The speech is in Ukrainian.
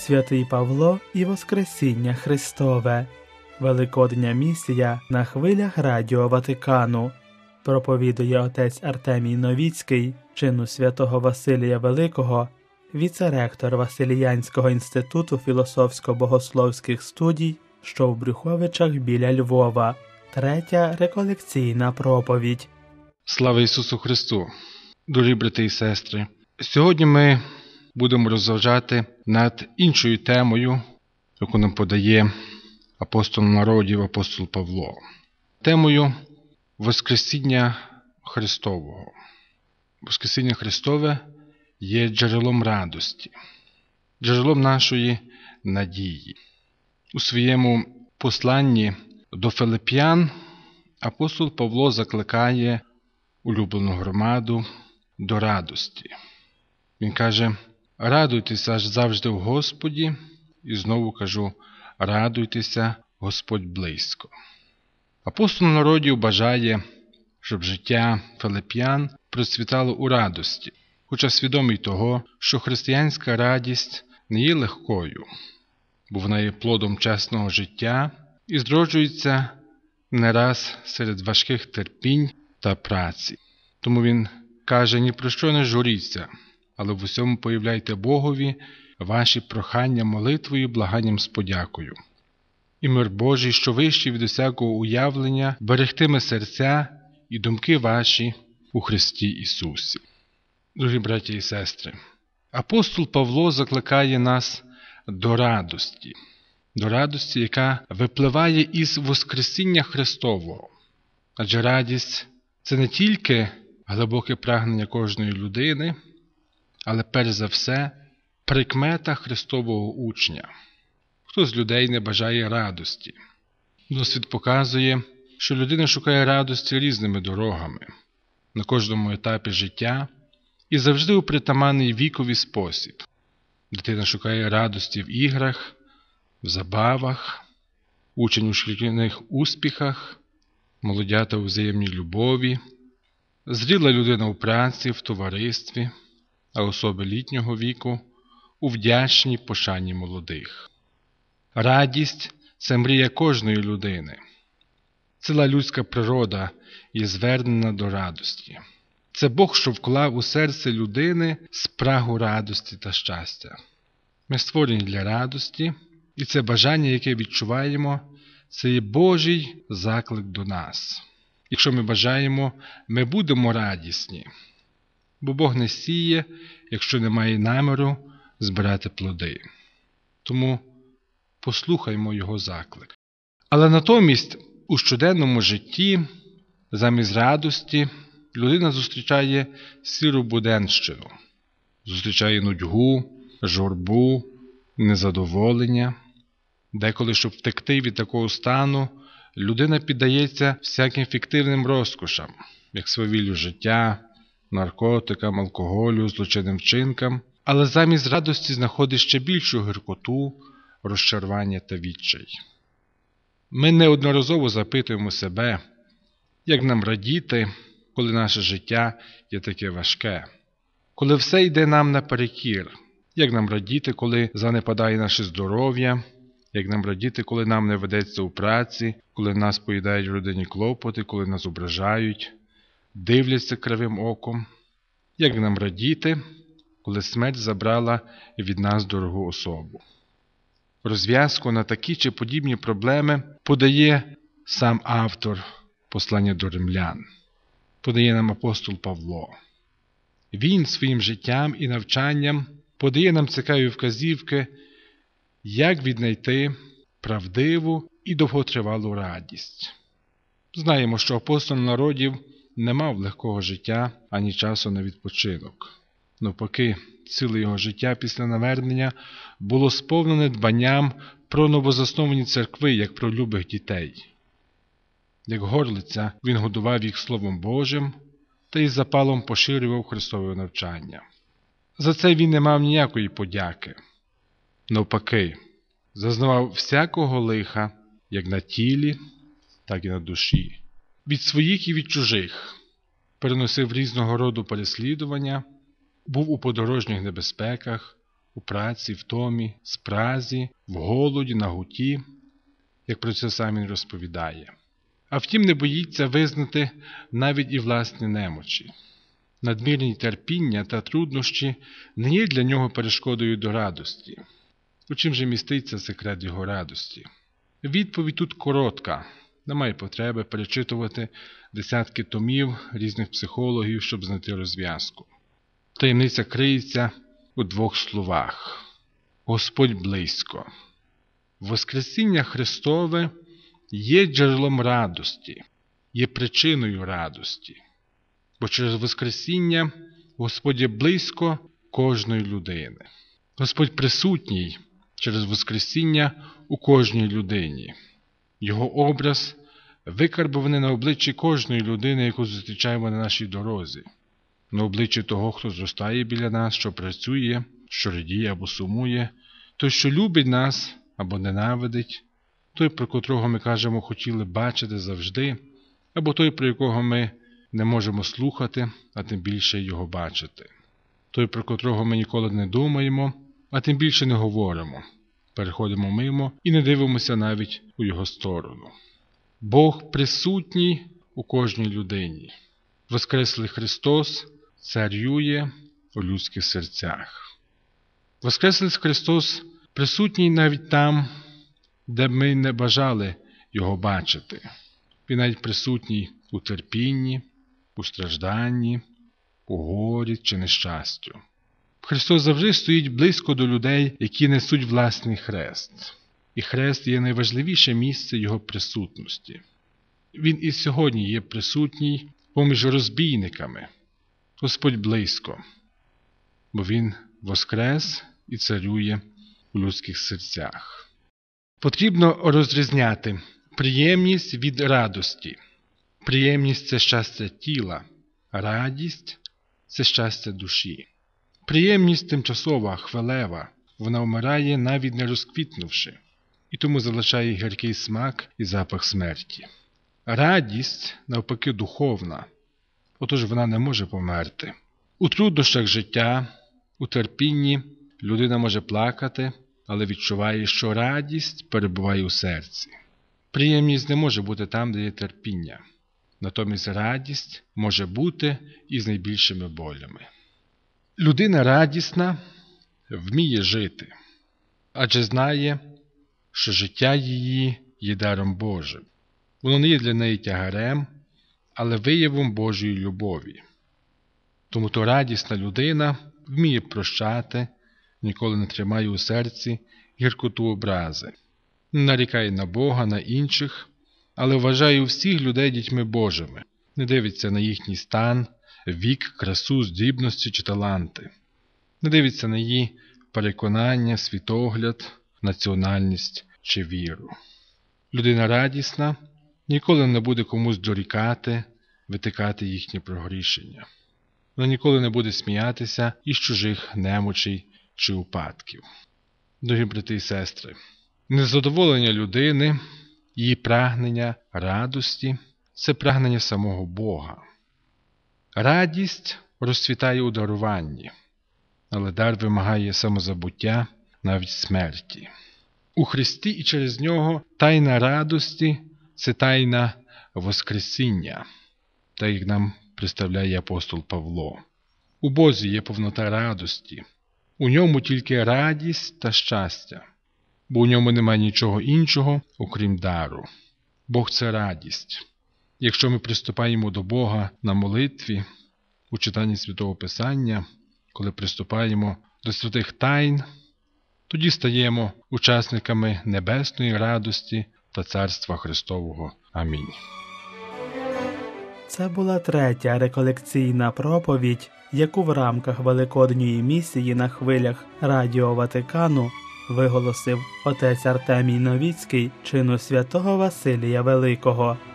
Святий Павло і Воскресіння Христове. Великодня місія на хвилях Радіо Ватикану. Проповідує отець Артемій Новіцький, чину святого Василія Великого, віцеректор Василіянського інституту філософсько-богословських студій, що в Брюховичах біля Львова. Третя реколекційна проповідь. Слава Ісусу Христу! Дорогі брати і сестри! Сьогодні ми будемо розважати над іншою темою, яку нам подає апостол народів, апостол Павло. Темою Воскресіння Христового. Воскресіння Христове є джерелом радості, джерелом нашої надії. У своєму посланні до Филип'ян апостол Павло закликає улюблену громаду до радості. Він каже: радуйтеся завжди в Господі, і знову кажу, радуйтеся, Господь близько. Апостол народів бажає, щоб життя филип'ян процвітало у радості, хоча свідомий того, що християнська радість не є легкою, бо вона є плодом чесного життя і зроджується не раз серед важких терпінь та праці. Тому він каже: ні про що не журіться, але в усьому появляйте Богові ваші прохання молитвою, благанням з подякою. І мир Божий, що вищий від усякого уявлення, берегтиме серця і думки ваші у Христі Ісусі. Дорогі браті і сестри, апостол Павло закликає нас до радості, яка випливає із Воскресіння Христового. Адже радість – це не тільки глибоке прагнення кожної людини, але перш за все прикмета Христового учня. Хто з людей не бажає радості? Досвід показує, що людина шукає радості різними дорогами, на кожному етапі життя і завжди у притаманний вікові спосіб. Дитина шукає радості в іграх, в забавах, учень у шкільних успіхах, молодята у взаємній любові, зріла людина у праці, в товаристві, а особи літнього віку у вдячній пошані молодих. Радість – це мрія кожної людини. Ціла людська природа є звернена до радості. Це Бог, що вклав у серце людини спрагу радості та щастя. Ми створені для радості, і це бажання, яке відчуваємо, це є Божий заклик до нас. Якщо ми бажаємо, ми будемо радісні, бо Бог не сіє, якщо немає наміру збирати плоди. Тому послухаймо Його заклик. Але натомість у щоденному житті замість радості людина зустрічає сіру буденщину, зустрічає нудьгу, журбу, незадоволення. Деколи, щоб втекти від такого стану, людина піддається всяким фіктивним розкошам, як свавіллю життя, наркотикам, алкоголю, злочинним вчинкам, але замість радості знаходить ще більшу гіркоту, розчарування та відчай. Ми неодноразово запитуємо себе, як нам радіти, коли наше життя є таке важке, коли все йде нам наперекір, як нам радіти, коли занепадає наше здоров'я, як нам радіти, коли нам не ведеться у праці, коли нас поїдають в родині клопоти, коли нас ображають, дивляться кривим оком, як нам радіти, коли смерть забрала від нас дорогу особу. Розв'язку на такі чи подібні проблеми подає сам автор послання до римлян, подає нам апостол Павло. Він своїм життям і навчанням подає нам цікаві вказівки, як віднайти правдиву і довготривалу радість. Знаємо, що апостол народів не мав легкого життя ані часу на відпочинок. Навпаки, ціле його життя після навернення було сповнене дбанням про новозасновані церкви, як про любих дітей. Як горлиця, він годував їх Словом Божим та із запалом поширював Христове навчання. За це він не мав ніякої подяки. Навпаки, зазнавав всякого лиха, як на тілі, так і на душі. Від своїх і від чужих. Переносив різного роду переслідування, був у подорожніх небезпеках, у праці, в томі, спразі, в голоді, наготі, як про це сам він розповідає. А втім, не боїться визнати навіть і власні немочі. Надмірні терпіння та труднощі не є для нього перешкодою до радості. У чим же міститься секрет його радості? Відповідь тут коротка. Немає потреби перечитувати десятки томів різних психологів, щоб знайти розв'язку. Таємниця криється у двох словах. Господь близько. Воскресіння Христове є джерелом радості, є причиною радості. Бо через Воскресіння Господь є близько кожної людини. Господь присутній через Воскресіння у кожній людині. Його образ викарбований на обличчі кожної людини, яку зустрічаємо на нашій дорозі. На обличчі того, хто зростає біля нас, що працює, що радіє або сумує, той, що любить нас або ненавидить, той, про котрого ми кажемо хотіли бачити завжди, або той, про якого ми не можемо слухати, а тим більше його бачити. Той, про котрого ми ніколи не думаємо, а тим більше не говоримо, переходимо мимо і не дивимося навіть у його сторону. Бог присутній у кожній людині. Воскреслий Христос царює у людських серцях. Воскреслий Христос присутній навіть там, де ми не бажали його бачити. Він навіть присутній у терпінні, у стражданні, у горі чи нещастю. Христос завжди стоїть близько до людей, які несуть власний хрест. І хрест є найважливіше місце його присутності. Він і сьогодні є присутній поміж розбійниками. Господь близько, бо Він воскрес і царює у людських серцях. Потрібно розрізняти приємність від радості. Приємність – це щастя тіла, радість – це щастя душі. Приємність тимчасова, хвилева, вона вмирає, навіть не розквітнувши, і тому залишає гіркий смак і запах смерті. Радість, навпаки, духовна, отож вона не може померти. У труднощах життя, у терпінні людина може плакати, але відчуває, що радість перебуває у серці. Приємність не може бути там, де є терпіння. Натомість радість може бути і з найбільшими болями. Людина радісна вміє жити, адже знає, що життя її є даром Божим. Воно не є для неї тягарем, але виявом Божої любові. Тому то радісна людина вміє прощати, ніколи не тримає у серці гіркоту образи. Не нарікає на Бога, на інших, але вважає всіх людей дітьми Божими, не дивиться на їхній стан, вік, красу, здібності чи таланти. Не дивиться на її переконання, світогляд, національність чи віру. Людина радісна ніколи не буде комусь дорікати, витикати їхні прогрішення. Вона ніколи не буде сміятися із чужих немочей чи упадків. Дорогі брати і сестри, незадоволення людини, її прагнення радості – це прагнення самого Бога. Радість розцвітає у даруванні, але дар вимагає самозабуття, навіть смерті. У Христі і через Нього тайна радості – це тайна Воскресіння, так як нам представляє апостол Павло. У Бозі є повнота радості, у Ньому тільки радість та щастя, бо у Ньому немає нічого іншого, окрім дару. Бог – це радість. Якщо ми приступаємо до Бога на молитві, у читанні Святого Писання, коли приступаємо до святих тайн, тоді стаємо учасниками небесної радості та Царства Христового. Амінь. Це була третя реколекційна проповідь, яку в рамках Великодньої місії на хвилях Радіо Ватикану виголосив отець Артемій Новіцький чину святого Василія Великого.